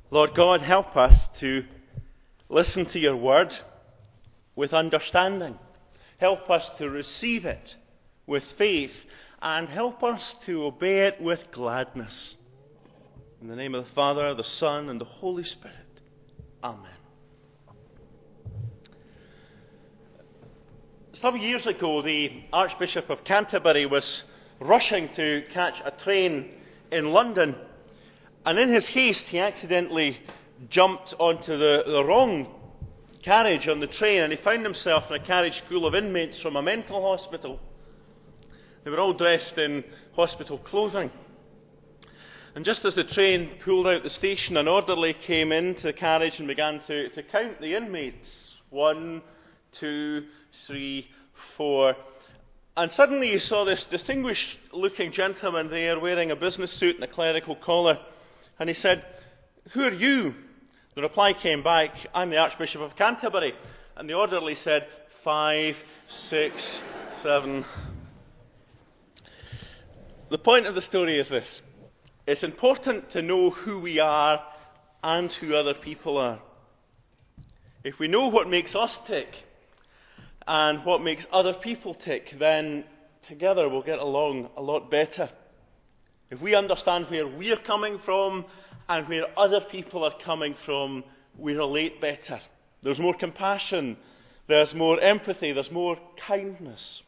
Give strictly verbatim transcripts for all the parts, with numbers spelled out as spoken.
Lord God, help us to listen to your word with understanding. Help us to receive it with faith, and help us to obey it with gladness. In the name of the Father, the Son, and the Holy Spirit. Amen. Some years ago, the Archbishop of Canterbury was rushing to catch a train in London, and in his haste he accidentally jumped onto the, the wrong carriage on the train, and he found himself in a carriage full of inmates from a mental hospital. They were all dressed in hospital clothing. And just as the train pulled out the station, an orderly came into the carriage and began to, to count the inmates. One, two, three, four. And suddenly you saw this distinguished-looking gentleman there wearing a business suit and a clerical collar. And he said, "Who are you?" The reply came back, "I'm the Archbishop of Canterbury." And the orderly said, "Five, six, seven." The point of the story is this. It's important to know who we are and who other people are. If we know what makes us tick and what makes other people tick, then together we'll get along a lot better. If we understand where we're coming from and where other people are coming from, we relate better. There's more compassion, there's more empathy, there's more kindness.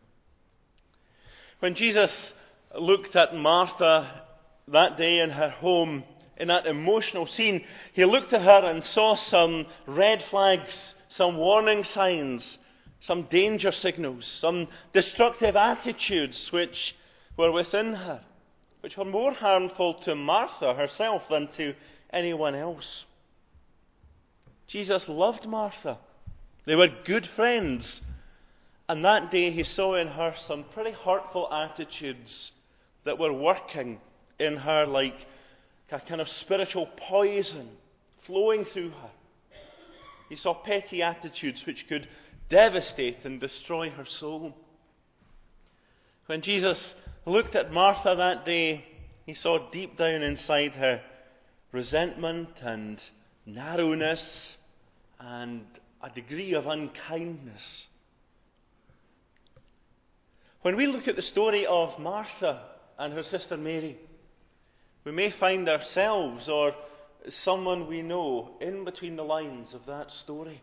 When Jesus looked at Martha that day in her home, in that emotional scene, he looked at her and saw some red flags, some warning signs, some danger signals, some destructive attitudes which were within her, which were more harmful to Martha herself than to anyone else. Jesus loved Martha. They were good friends. And that day he saw in her some pretty hurtful attitudes that were working in her like a kind of spiritual poison flowing through her. He saw petty attitudes which could devastate and destroy her soul. When Jesus looked at Martha that day, he saw deep down inside her resentment and narrowness and a degree of unkindness. When we look at the story of Martha and her sister Mary, we may find ourselves or someone we know in between the lines of that story.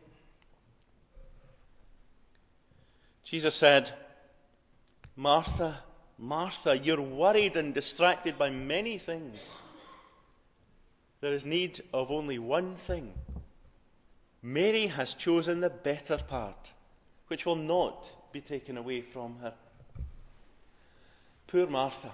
Jesus said, "Martha, Martha, you're worried and distracted by many things. There is need of only one thing. Mary has chosen the better part, which will not be taken away from her." Poor Martha.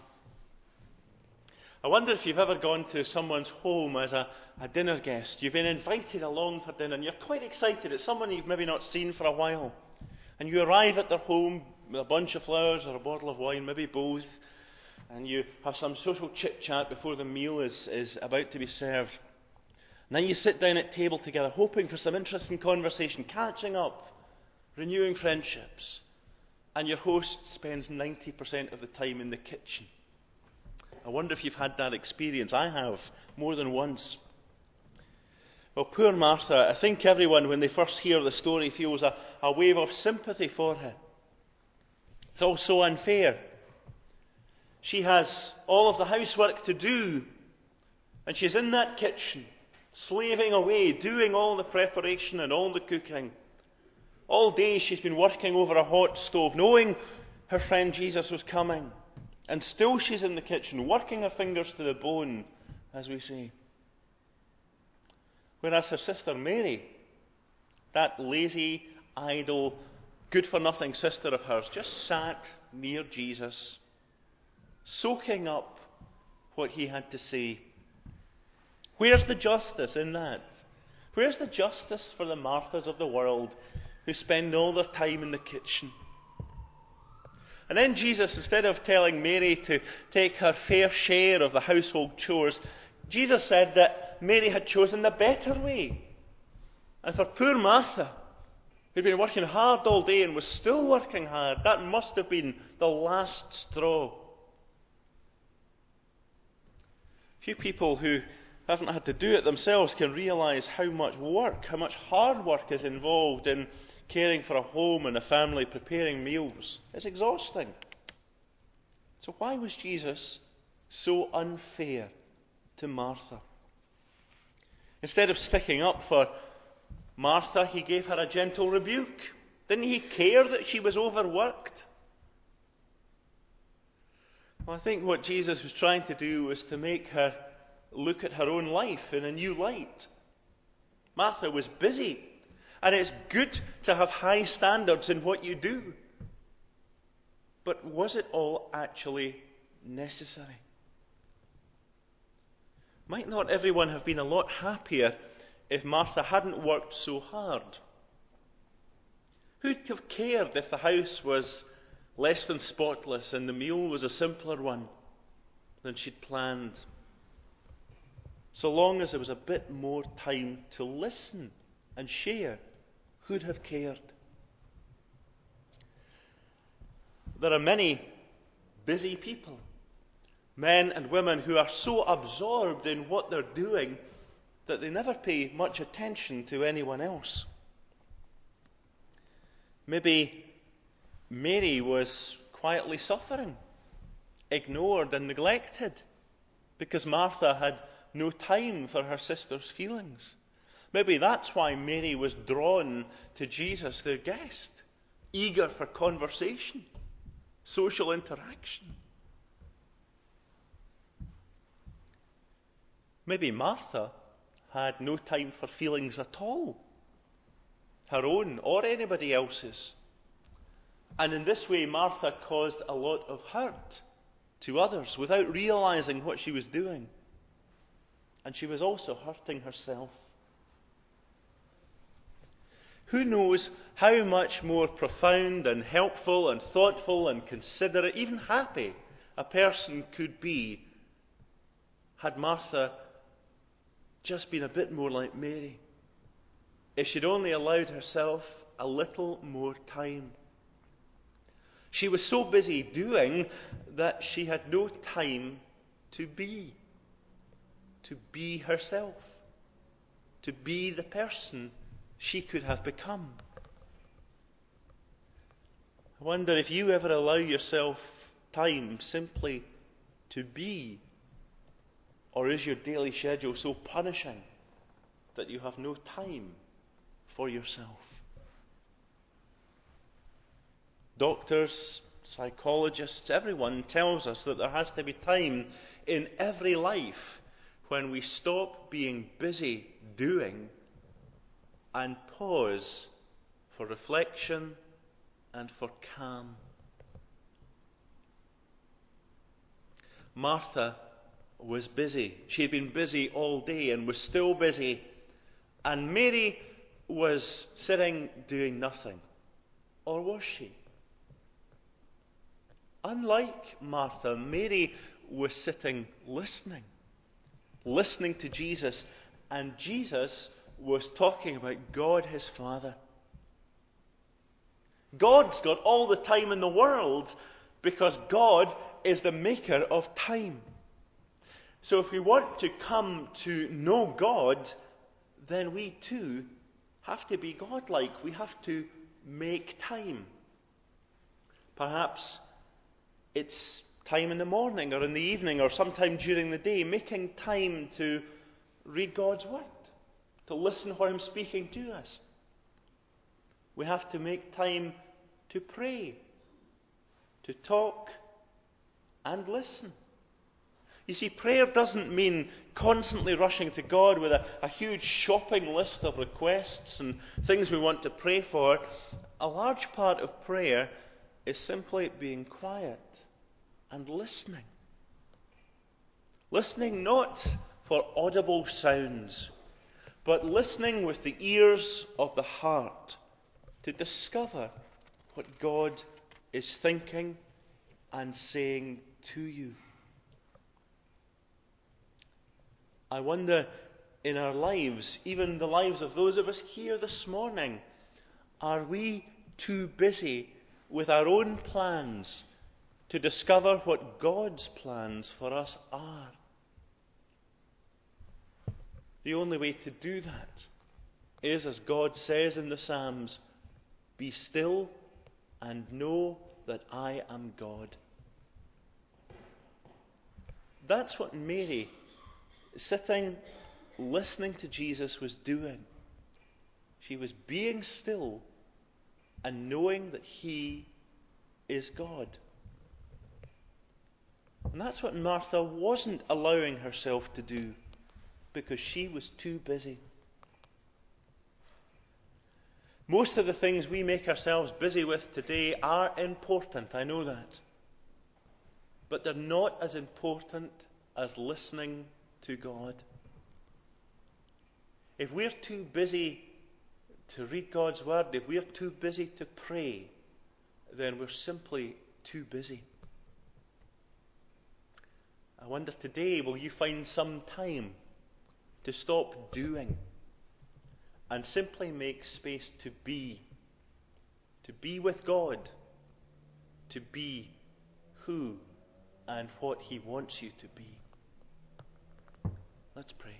I wonder if you've ever gone to someone's home as a, a dinner guest. You've been invited along for dinner and you're quite excited. It's someone you've maybe not seen for a while. And you arrive at their home with a bunch of flowers or a bottle of wine, maybe both. And you have some social chit-chat before the meal is, is about to be served. And then you sit down at table together, hoping for some interesting conversation, catching up, renewing friendships. And your host spends ninety percent of the time in the kitchen. I wonder if you've had that experience. I have, more than once. Well, poor Martha, I think everyone, when they first hear the story, feels a, a wave of sympathy for her. It's all so unfair. She has all of the housework to do, and she's in that kitchen, slaving away, doing all the preparation and all the cooking. All day she's been working over a hot stove, knowing her friend Jesus was coming. And still she's in the kitchen, working her fingers to the bone, as we say. Whereas her sister Mary, that lazy, idle, good-for-nothing sister of hers, just sat near Jesus, soaking up what he had to say. Where's the justice in that? Where's the justice for the Marthas of the world who spend all their time in the kitchen? And then Jesus, instead of telling Mary to take her fair share of the household chores, Jesus said that Mary had chosen the better way. And for poor Martha, who'd been working hard all day and was still working hard, that must have been the last straw. Few people who haven't had to do it themselves can realise how much work, how much hard work is involved in caring for a home and a family, preparing meals. It's exhausting. So why was Jesus so unfair to Martha? Instead of sticking up for Martha, he gave her a gentle rebuke. Didn't he care that she was overworked? Well, I think what Jesus was trying to do was to make her look at her own life in a new light. Martha was busy, and it's good to have high standards in what you do. But was it all actually necessary? Might not everyone have been a lot happier if Martha hadn't worked so hard? Who'd have cared if the house was less than spotless and the meal was a simpler one than she'd planned? So long as there was a bit more time to listen and share, who'd have cared? There are many busy people, men and women who are so absorbed in what they're doing that they never pay much attention to anyone else. Maybe Mary was quietly suffering, ignored and neglected, because Martha had no time for her sister's feelings. Maybe that's why Mary was drawn to Jesus, their guest, eager for conversation, social interaction. Maybe Martha had no time for feelings at all, her own or anybody else's. And in this way, Martha caused a lot of hurt to others without realizing what she was doing. And she was also hurting herself. Who knows how much more profound and helpful and thoughtful and considerate, even happy, a person could be had Martha just been a bit more like Mary. If she'd only allowed herself a little more time. She was so busy doing that she had no time to be. To be herself. To be the person she could have become. I wonder if you ever allow yourself time simply to be, or is your daily schedule so punishing that you have no time for yourself? Doctors, psychologists, everyone tells us that there has to be time in every life when we stop being busy doing and pause for reflection and for calm. Martha was busy. She had been busy all day and was still busy. And Mary was sitting doing nothing. Or was she? Unlike Martha, Mary was sitting listening. Listening to Jesus. And Jesus was talking about God, his Father. God's got all the time in the world because God is the maker of time. So if we want to come to know God, then we too have to be godlike. We have to make time. Perhaps it's time in the morning or in the evening or sometime during the day, making time to read God's Word, to listen while I'm speaking to us. We have to make time to pray, to talk and listen. You see, prayer doesn't mean constantly rushing to God with a, a huge shopping list of requests and things we want to pray for. A large part of prayer is simply being quiet and listening. Listening not for audible sounds, but listening with the ears of the heart to discover what God is thinking and saying to you. I wonder, in our lives, even the lives of those of us here this morning, are we too busy with our own plans to discover what God's plans for us are? The only way to do that is, as God says in the Psalms, be still and know that I am God. That's what Mary, sitting, listening to Jesus, was doing. She was being still and knowing that He is God. And that's what Martha wasn't allowing herself to do, because she was too busy. Most of the things we make ourselves busy with today are important, I know that. But they're not as important as listening to God. If we're too busy to read God's Word, if we're too busy to pray, then we're simply too busy. I wonder today, will you find some time to stop doing and simply make space to be, to be with God, to be who and what He wants you to be? Let's pray.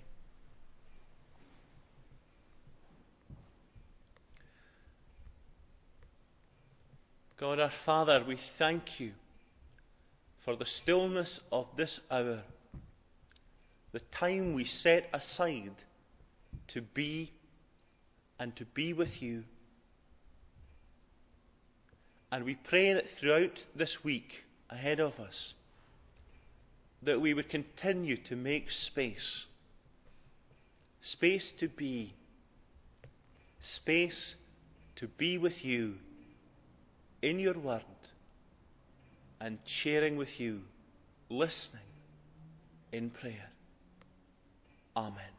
God our Father, we thank You for the stillness of this hour, the time we set aside to be and to be with You. And we pray that throughout this week ahead of us, that we would continue to make space, space to be, space to be with You in Your Word and sharing with You, listening in prayer. Amen.